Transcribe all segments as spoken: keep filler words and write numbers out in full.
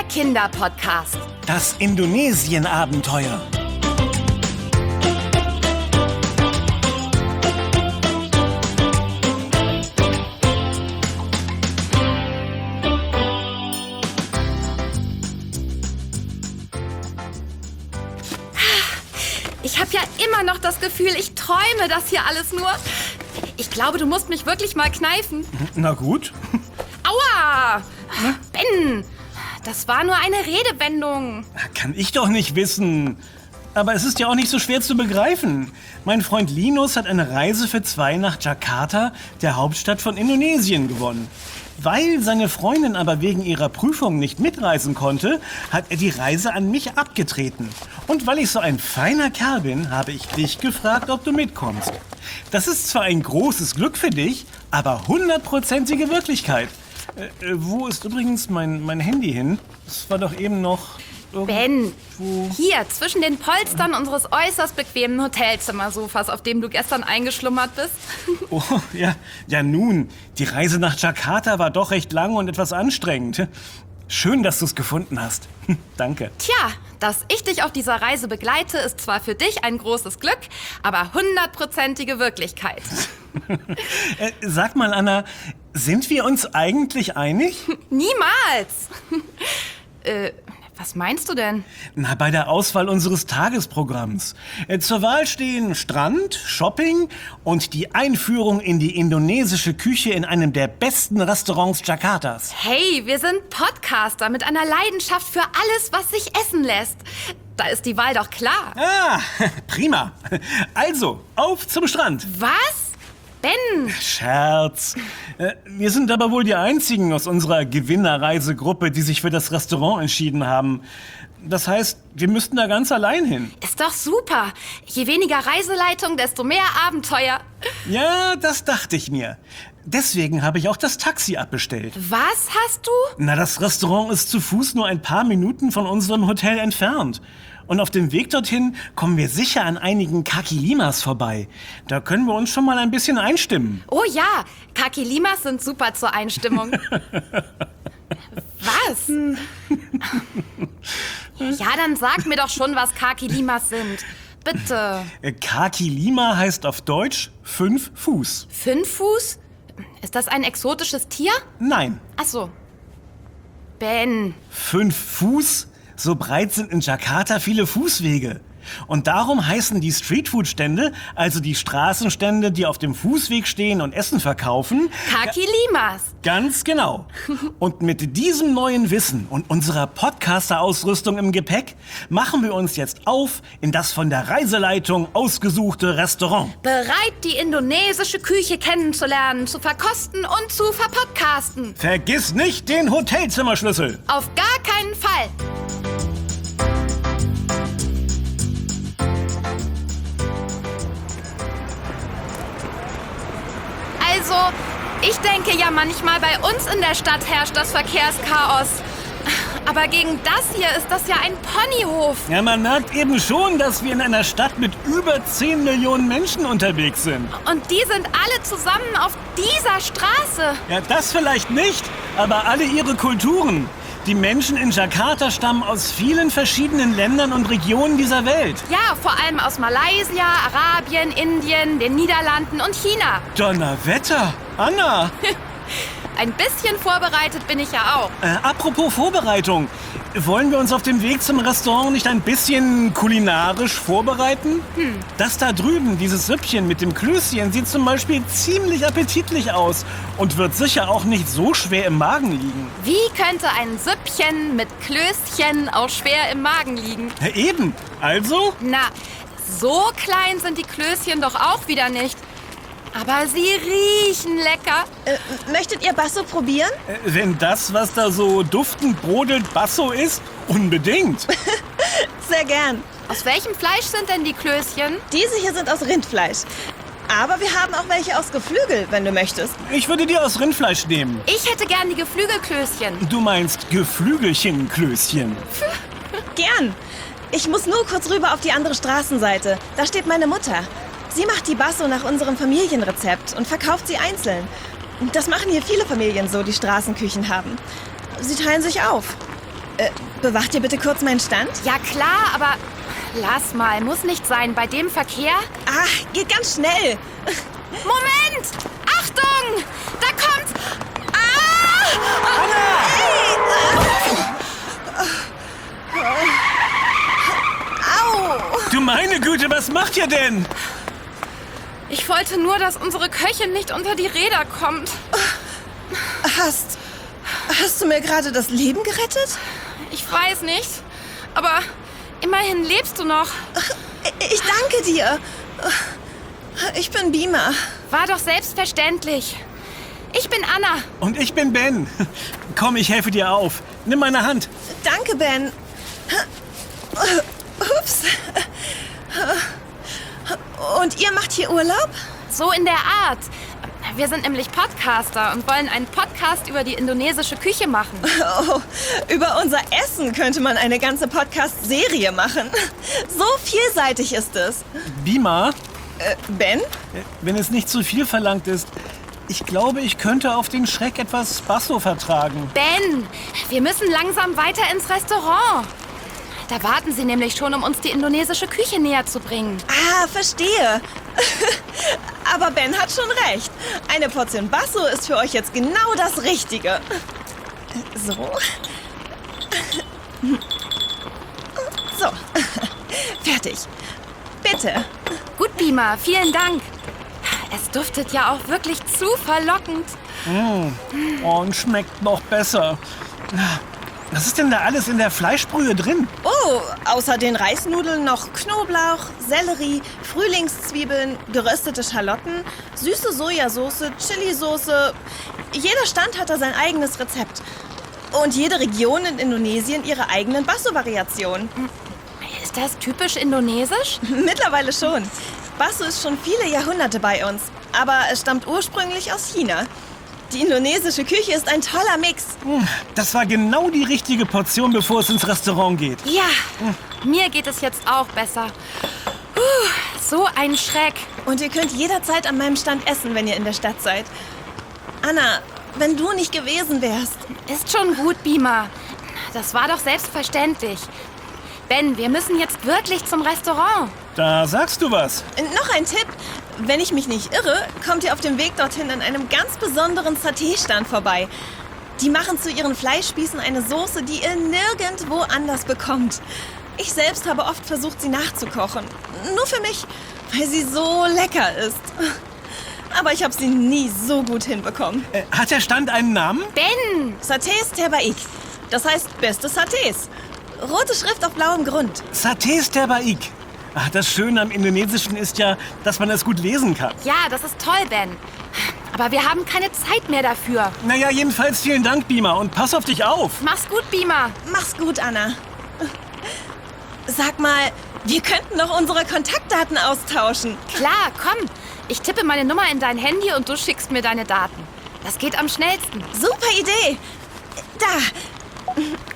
Kinderpodcast. Das Indonesien-Abenteuer. Ich habe ja immer noch das Gefühl, ich träume das hier alles nur. Ich glaube, du musst mich wirklich mal kneifen. Na gut. Aua! Ben, das war nur eine Redewendung. Kann ich doch nicht wissen. Aber es ist ja auch nicht so schwer zu begreifen. Mein Freund Linus hat eine Reise für zwei nach Jakarta, der Hauptstadt von Indonesien, gewonnen. Weil seine Freundin aber wegen ihrer Prüfung nicht mitreisen konnte, hat er die Reise an mich abgetreten. Und weil ich so ein feiner Kerl bin, habe ich dich gefragt, ob du mitkommst. Das ist zwar ein großes Glück für dich, aber hundertprozentige Wirklichkeit. Äh, wo ist übrigens mein, mein Handy hin? Das war doch eben noch... Ben, hier zwischen den Polstern unseres äußerst bequemen Hotelzimmersofas, auf dem du gestern eingeschlummert bist. Oh, ja, ja nun, die Reise nach Jakarta war doch recht lang und etwas anstrengend. Schön, dass du es gefunden hast. Danke. Tja, dass ich dich auf dieser Reise begleite, ist zwar für dich ein großes Glück, aber hundertprozentige Wirklichkeit. äh, sag mal, Anna, sind wir uns eigentlich einig? Niemals! äh... Was meinst du denn? Na, bei der Auswahl unseres Tagesprogramms. Äh, zur Wahl stehen Strand, Shopping und die Einführung in die indonesische Küche in einem der besten Restaurants Jakartas. Hey, wir sind Podcaster mit einer Leidenschaft für alles, was sich essen lässt. Da ist die Wahl doch klar. Ah, prima. Also, auf zum Strand. Was? Ben! Scherz. Äh, wir sind aber wohl die Einzigen aus unserer Gewinnerreisegruppe, die sich für das Restaurant entschieden haben. Das heißt, wir müssten da ganz allein hin. Ist doch super. Je weniger Reiseleitung, desto mehr Abenteuer. Ja, das dachte ich mir. Deswegen habe ich auch das Taxi abbestellt. Was hast du? Na, das Restaurant ist zu Fuß nur ein paar Minuten von unserem Hotel entfernt. Und auf dem Weg dorthin kommen wir sicher an einigen Kaki Limas vorbei. Da können wir uns schon mal ein bisschen einstimmen. Oh ja, Kaki Limas sind super zur Einstimmung. Was? Ja, dann sag mir doch schon, was Kaki Limas sind. Bitte. Kaki Lima heißt auf Deutsch fünf Fuß. Fünf Fuß? Ist das ein exotisches Tier? Nein. Ach so. Ben. Fünf Fuß? So breit sind in Jakarta viele Fußwege. Und darum heißen die Streetfood-Stände, also die Straßenstände, die auf dem Fußweg stehen und Essen verkaufen... Kaki Limas. Ganz genau. Und mit diesem neuen Wissen und unserer Podcaster-Ausrüstung im Gepäck machen wir uns jetzt auf in das von der Reiseleitung ausgesuchte Restaurant. Bereit, die indonesische Küche kennenzulernen, zu verkosten und zu verpodcasten. Vergiss nicht den Hotelzimmerschlüssel. Auf gar keinen Fall. Also, ich denke ja manchmal, bei uns in der Stadt herrscht das Verkehrschaos. Aber gegen das hier ist das ja ein Ponyhof. Ja, man merkt eben schon, dass wir in einer Stadt mit über zehn Millionen Menschen unterwegs sind. Und die sind alle zusammen auf dieser Straße. Ja, das vielleicht nicht, aber alle ihre Kulturen. Die Menschen in Jakarta stammen aus vielen verschiedenen Ländern und Regionen dieser Welt. Ja, vor allem aus Malaysia, Arabien, Indien, den Niederlanden und China. Donnerwetter! Anna! Ein bisschen vorbereitet bin ich ja auch. Äh, apropos Vorbereitung. Wollen wir uns auf dem Weg zum Restaurant nicht ein bisschen kulinarisch vorbereiten? Hm. Das da drüben, dieses Süppchen mit dem Klößchen, sieht zum Beispiel ziemlich appetitlich aus und wird sicher auch nicht so schwer im Magen liegen. Wie könnte ein Süppchen mit Klößchen auch schwer im Magen liegen? Ja, eben. Also? Na, so klein sind die Klößchen doch auch wieder nicht. Aber sie riechen lecker. Äh, möchtet ihr Basso probieren? Äh, wenn das, was da so duftend brodelt, Basso ist, unbedingt. Sehr gern. Aus welchem Fleisch sind denn die Klößchen? Diese hier sind aus Rindfleisch. Aber wir haben auch welche aus Geflügel, wenn du möchtest. Ich würde die aus Rindfleisch nehmen. Ich hätte gern die Geflügelklößchen. Du meinst Geflügelchen-Klößchen. Gern. Ich muss nur kurz rüber auf die andere Straßenseite. Da steht meine Mutter. Sie macht die Basso nach unserem Familienrezept und verkauft sie einzeln. Das machen hier viele Familien so, die Straßenküchen haben. Sie teilen sich auf. Äh, bewacht ihr bitte kurz meinen Stand? Ja klar, aber lass mal, muss nicht sein. Bei dem Verkehr? Ah, geht ganz schnell. Moment! Achtung! Da kommt... Ah! Au! Du meine Güte, was macht ihr denn? Ich wollte nur, dass unsere Köchin nicht unter die Räder kommt. Hast... Hast du mir gerade das Leben gerettet? Ich weiß nicht, aber immerhin lebst du noch. Ich danke dir. Ich bin Beamer. War doch selbstverständlich. Ich bin Anna. Und ich bin Ben. Komm, ich helfe dir auf. Nimm meine Hand. Danke, Ben. Ups. Und ihr macht hier Urlaub? So in der Art. Wir sind nämlich Podcaster und wollen einen Podcast über die indonesische Küche machen. Oh, über unser Essen könnte man eine ganze Podcast-Serie machen. So vielseitig ist es. Bima, Äh, Ben? wenn es nicht zu viel verlangt ist, ich glaube, ich könnte auf den Schreck etwas Basso vertragen. Ben, wir müssen langsam weiter ins Restaurant. Da warten sie nämlich schon, um uns die indonesische Küche näher zu bringen. Ah, verstehe. Aber Ben hat schon recht. Eine Portion Basso ist für euch jetzt genau das Richtige. So. So. Fertig. Bitte. Gut, Bima, vielen Dank. Es duftet ja auch wirklich zu verlockend. Oh, und schmeckt noch besser. Was ist denn da alles in der Fleischbrühe drin? Oh, außer den Reisnudeln noch Knoblauch, Sellerie, Frühlingszwiebeln, geröstete Schalotten, süße Sojasauce, Chilisauce. Jeder Stand hat da sein eigenes Rezept. Und jede Region in Indonesien ihre eigenen Basso-Variationen. Ist das typisch indonesisch? Mittlerweile schon. Basso ist schon viele Jahrhunderte bei uns, aber es stammt ursprünglich aus China. Die indonesische Küche ist ein toller Mix. Das war genau die richtige Portion, bevor es ins Restaurant geht. Ja, mir geht es jetzt auch besser. Puh, so ein Schreck. Und ihr könnt jederzeit an meinem Stand essen, wenn ihr in der Stadt seid. Anna, wenn du nicht gewesen wärst. Ist schon gut, Bima. Das war doch selbstverständlich. Ben, wir müssen jetzt wirklich zum Restaurant. Da sagst du was. Noch ein Tipp. Wenn ich mich nicht irre, kommt ihr auf dem Weg dorthin an einem ganz besonderen Saté-Stand vorbei. Die machen zu ihren Fleischspießen eine Soße, die ihr nirgendwo anders bekommt. Ich selbst habe oft versucht, sie nachzukochen. Nur für mich, weil sie so lecker ist. Aber ich habe sie nie so gut hinbekommen. Äh, hat der Stand einen Namen? Ben! Satés Terbaik. Das heißt beste Satés. Rote Schrift auf blauem Grund. Satés Terbaik. Ach, das Schöne am Indonesischen ist ja, dass man es gut lesen kann. Ja, das ist toll, Ben. Aber wir haben keine Zeit mehr dafür. Naja, jedenfalls vielen Dank, Bima, und pass auf dich auf. Mach's gut, Bima. Mach's gut, Anna. Sag mal, wir könnten doch unsere Kontaktdaten austauschen. Klar, komm. Ich tippe meine Nummer in dein Handy und du schickst mir deine Daten. Das geht am schnellsten. Super Idee. Da.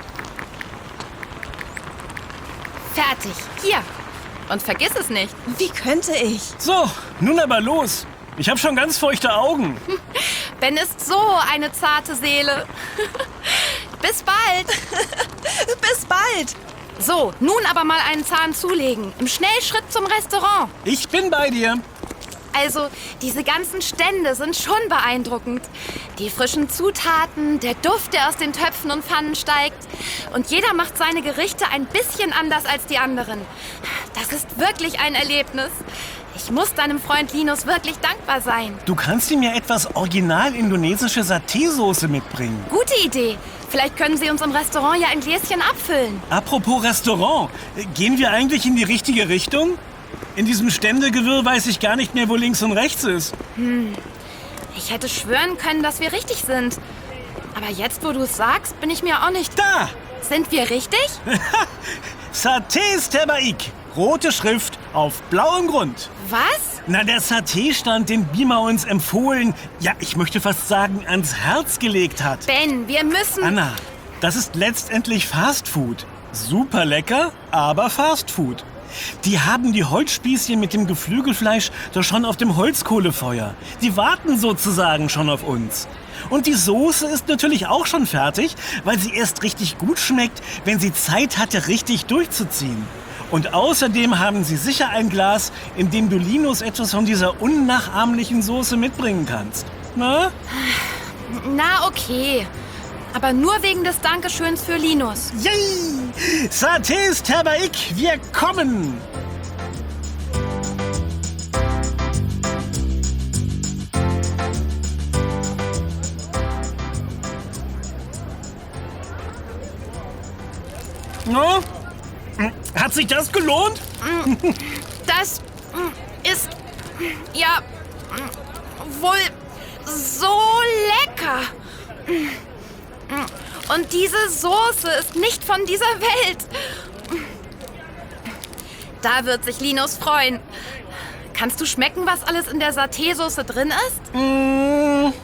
Fertig. Hier. Und vergiss es nicht. Wie könnte ich? So, nun aber los. Ich habe schon ganz feuchte Augen. Ben ist so eine zarte Seele. Bis bald. Bis bald. So, nun aber mal einen Zahn zulegen. Im Schnellschritt zum Restaurant. Ich bin bei dir. Also, diese ganzen Stände sind schon beeindruckend. Die frischen Zutaten, der Duft, der aus den Töpfen und Pfannen steigt. Und jeder macht seine Gerichte ein bisschen anders als die anderen. Das ist wirklich ein Erlebnis. Ich muss deinem Freund Linus wirklich dankbar sein. Du kannst ihm ja etwas original indonesische Saté-Soße mitbringen. Gute Idee. Vielleicht können Sie uns im Restaurant ja ein Gläschen abfüllen. Apropos Restaurant, gehen wir eigentlich in die richtige Richtung? In diesem Ständegewirr weiß ich gar nicht mehr, wo links und rechts ist. Hm. Ich hätte schwören können, dass wir richtig sind. Aber jetzt, wo du es sagst, bin ich mir auch nicht... Da! Sind wir richtig? Satés Terbaik. Rote Schrift auf blauem Grund. Was? Na, der Saté-Stand, den Bima uns empfohlen, ja, ich möchte fast sagen, ans Herz gelegt hat. Ben, wir müssen... Anna, das ist letztendlich Fastfood. Super lecker, aber Fastfood. Die haben die Holzspießchen mit dem Geflügelfleisch doch schon auf dem Holzkohlefeuer. Die warten sozusagen schon auf uns. Und die Soße ist natürlich auch schon fertig, weil sie erst richtig gut schmeckt, wenn sie Zeit hatte, richtig durchzuziehen. Und außerdem haben sie sicher ein Glas, in dem du Linus etwas von dieser unnachahmlichen Soße mitbringen kannst. Na? Na, okay. Aber nur wegen des Dankeschöns für Linus. Yay! Satés Terbaik, wir kommen! No? Hat sich das gelohnt? Das ist ja wohl so lecker. Und diese Soße ist nicht von dieser Welt. Da wird sich Linus freuen. Kannst du schmecken, was alles in der Saté-Soße drin ist? Mm,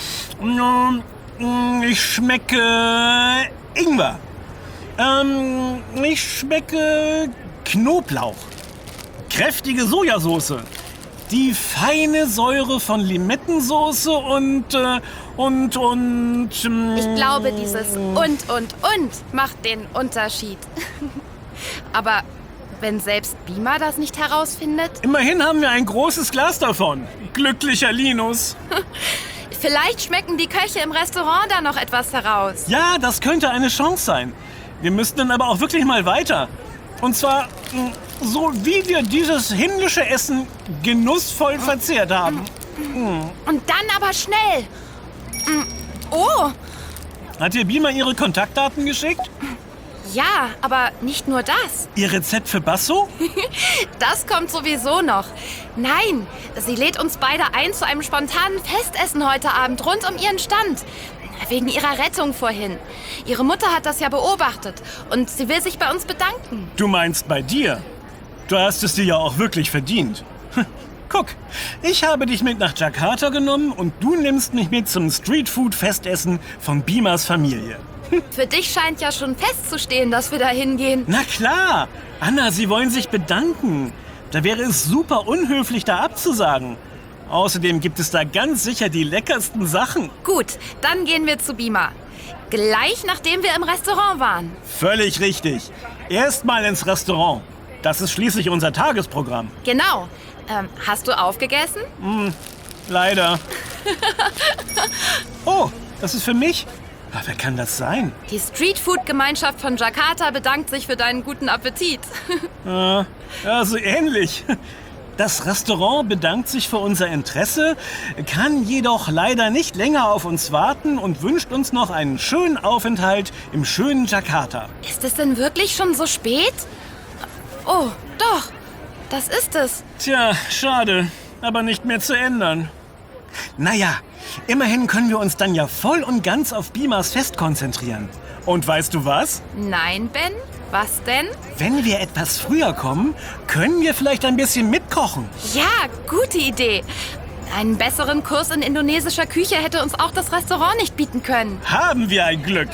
mm, ich schmecke Ingwer. Ähm, ich schmecke Knoblauch. Kräftige Sojasauce. Die feine Säure von Limettensoße und, äh, und, und... Ähm, Ich glaube, dieses und, und, und macht den Unterschied. Aber wenn selbst Beamer das nicht herausfindet? Immerhin haben wir ein großes Glas davon. Glücklicher Linus. Vielleicht schmecken die Köche im Restaurant da noch etwas heraus. Ja, das könnte eine Chance sein. Wir müssten dann aber auch wirklich mal weiter. Und zwar mh, so, wie wir dieses himmlische Essen genussvoll verzehrt haben. Und dann aber schnell. Oh, Hat dir Beamer ihre Kontaktdaten geschickt? ja, aber nicht nur das. Ihr Rezept für Basso? Das kommt sowieso noch. Nein, sie lädt uns beide ein zu einem spontanen Festessen heute Abend rund um ihren Stand. Wegen ihrer Rettung vorhin. Ihre Mutter hat das ja beobachtet und sie will sich bei uns bedanken. Du meinst bei dir? Du hast es dir ja auch wirklich verdient. Hm, Guck, ich habe dich mit nach Jakarta genommen und du nimmst mich mit zum Streetfood-Festessen von Beamers Familie. Für dich scheint ja schon festzustehen, dass wir da hingehen. Na klar! Anna, sie wollen sich bedanken. Da wäre es super unhöflich, da abzusagen. Außerdem gibt es da ganz sicher die leckersten Sachen. Gut, dann gehen wir zu Beamer. Gleich nachdem wir im Restaurant waren. Völlig richtig. Erstmal ins Restaurant. Das ist schließlich unser Tagesprogramm. Genau. Ähm, hast du aufgegessen? Leider. Oh, das ist für mich? Ach, wer kann das sein? Die Streetfood-Gemeinschaft von Jakarta bedankt sich für deinen guten Appetit. Ja, so ähnlich. Das Restaurant bedankt sich für unser Interesse, kann jedoch leider nicht länger auf uns warten und wünscht uns noch einen schönen Aufenthalt im schönen Jakarta. Ist es denn wirklich schon so spät? Oh, doch. Das ist es. Tja, schade, aber nicht mehr zu ändern. Naja, immerhin können wir uns dann ja voll und ganz auf Beamers Fest konzentrieren. Und weißt du was? Nein, Ben? Was denn? Wenn wir etwas früher kommen, können wir vielleicht ein bisschen mitkochen. Ja, gute Idee. Einen besseren Kurs in indonesischer Küche hätte uns auch das Restaurant nicht bieten können. Haben wir ein Glück.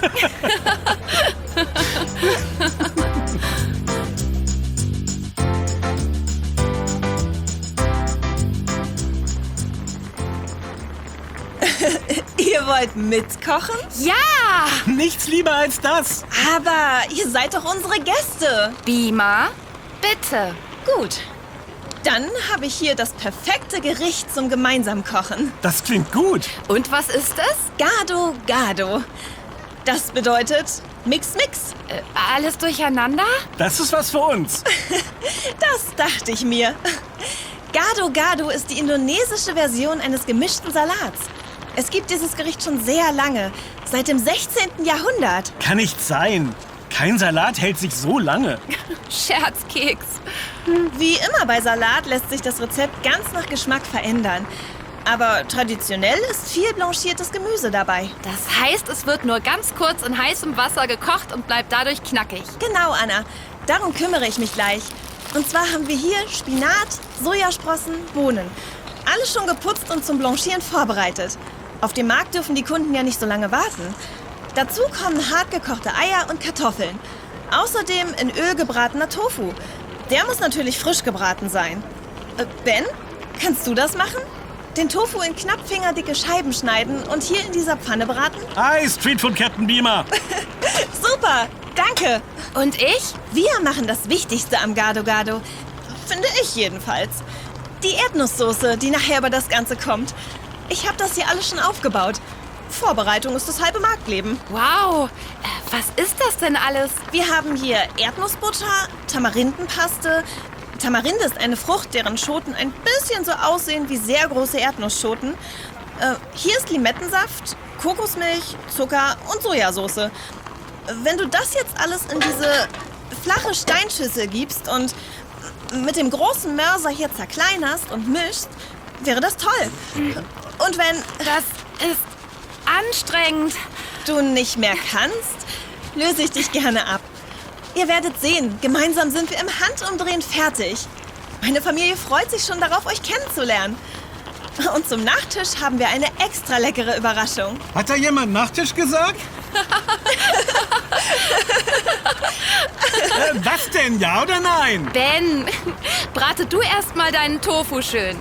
Ihr wollt mitkochen? Ja! Nichts lieber als das. Aber ihr seid doch unsere Gäste. Beamer, bitte. Gut. Dann habe ich hier das perfekte Gericht zum gemeinsamen Kochen. Das klingt gut. Und was ist es? Gado Gado. Das bedeutet Mix Mix. Äh, alles durcheinander? Das ist was für uns. Das dachte ich mir. Gado Gado ist die indonesische Version eines gemischten Salats. Es gibt dieses Gericht schon sehr lange, seit dem sechzehnten Jahrhundert. Kann nicht sein. Kein Salat hält sich so lange. Scherzkeks. Wie immer bei Salat lässt sich das Rezept ganz nach Geschmack verändern. Aber traditionell ist viel blanchiertes Gemüse dabei. Das heißt, es wird nur ganz kurz in heißem Wasser gekocht und bleibt dadurch knackig. Genau, Anna. Darum kümmere ich mich gleich. Und zwar haben wir hier Spinat, Sojasprossen, Bohnen. Alles schon geputzt und zum Blanchieren vorbereitet. Auf dem Markt dürfen die Kunden ja nicht so lange warten. Dazu kommen hartgekochte Eier und Kartoffeln. Außerdem in Öl gebratener Tofu. Der muss natürlich frisch gebraten sein. Äh, Ben, kannst du das machen? Den Tofu in knapp fingerdicke Scheiben schneiden und hier in dieser Pfanne braten? Hi, Streetfood Captain Beamer. Super, danke. Und ich? Wir machen das Wichtigste am Gado Gado. Finde ich jedenfalls. Die Erdnusssoße, die nachher über das Ganze kommt. Ich habe das hier alles schon aufgebaut. Vorbereitung ist das halbe Marktleben. Wow, äh, was ist das denn alles? Wir haben hier Erdnussbutter, Tamarindenpaste. Tamarinde ist eine Frucht, deren Schoten ein bisschen so aussehen wie sehr große Erdnussschoten. Äh, hier ist Limettensaft, Kokosmilch, Zucker und Sojasauce. Wenn du das jetzt alles in diese flache Steinschüssel gibst und mit dem großen Mörser hier zerkleinerst und mischst, wäre das toll. Und wenn Das ist anstrengend. du nicht mehr kannst, löse ich dich gerne ab. Ihr werdet sehen, gemeinsam sind wir im Handumdrehen fertig. Meine Familie freut sich schon darauf, euch kennenzulernen. Und zum Nachtisch haben wir eine extra leckere Überraschung. Hat da jemand Nachtisch gesagt? äh, was denn, ja oder nein? Ben, brate du erst mal deinen Tofu schön.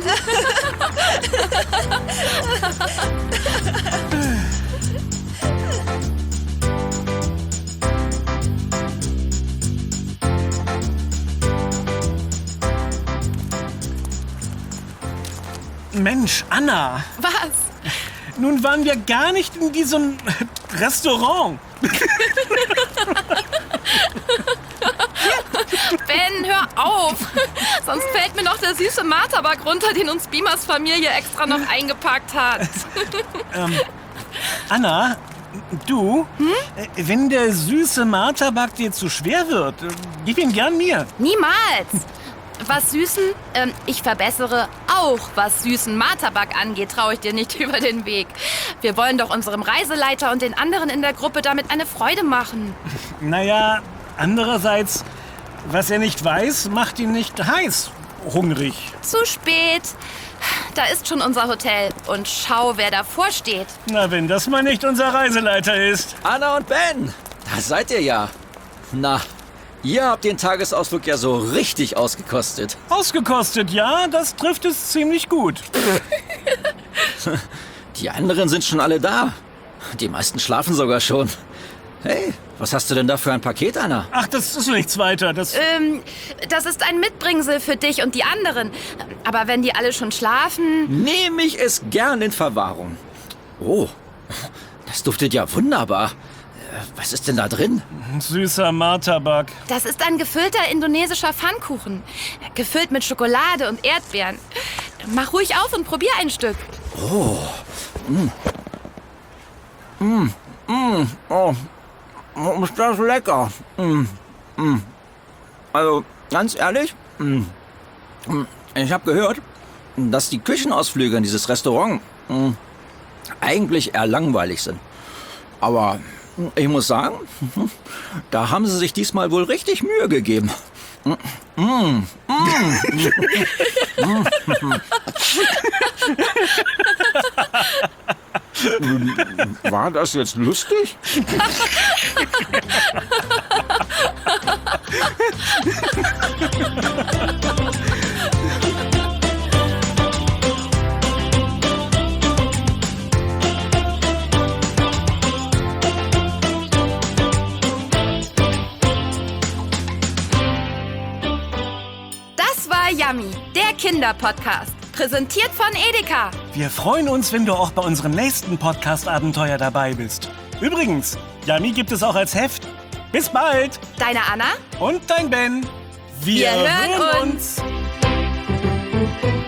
Mensch, Anna. Was? Nun waren wir gar nicht in diesem Restaurant. Ben, hör auf. Sonst fällt mir noch der süße Martabak runter, den uns Beamers Familie extra noch eingepackt hat. ähm, Anna, du, hm? äh, wenn der süße Martabak dir zu schwer wird, äh, gib ihn gern mir. Niemals. Was Süßen, ähm, ich verbessere auch, was süßen Martabak angeht, traue ich dir nicht über den Weg. Wir wollen doch unserem Reiseleiter und den anderen in der Gruppe damit eine Freude machen. Naja, andererseits, was er nicht weiß, macht ihn nicht heiß, hungrig. Zu spät. Da ist schon unser Hotel. Und schau, wer davor steht. Na, wenn das mal nicht unser Reiseleiter ist. Anna und Ben, da seid ihr ja. Na, ihr habt den Tagesausflug ja so richtig ausgekostet. Ausgekostet, ja, das trifft es ziemlich gut. Die anderen sind schon alle da. Die meisten schlafen sogar schon. Hey, was hast du denn da für ein Paket, Anna? Ach, das ist nichts weiter. Das Ähm, das ist ein Mitbringsel für dich und die anderen. Aber wenn die alle schon schlafen... Nehme ich es gern in Verwahrung. Oh, das duftet ja wunderbar. Äh, Was ist denn da drin? süßer Martabak. Das ist ein gefüllter indonesischer Pfannkuchen. Gefüllt mit Schokolade und Erdbeeren. Mach ruhig auf und probier ein Stück. Oh, ist das lecker. Mm, mm. Also, ganz ehrlich, mm, mm, ich habe gehört, dass die Küchenausflüge in dieses Restaurant mm, eigentlich eher langweilig sind. Aber ich muss sagen, da haben sie sich diesmal wohl richtig Mühe gegeben. Mm, mm, War das jetzt lustig? Das war Yummy, der Kinderpodcast. Präsentiert von Edeka. Wir freuen uns, wenn du auch bei unserem nächsten Podcast-Abenteuer dabei bist. Übrigens, Yummy gibt es auch als Heft. Bis bald. Deine Anna? Und dein Ben. Wir hören uns. uns.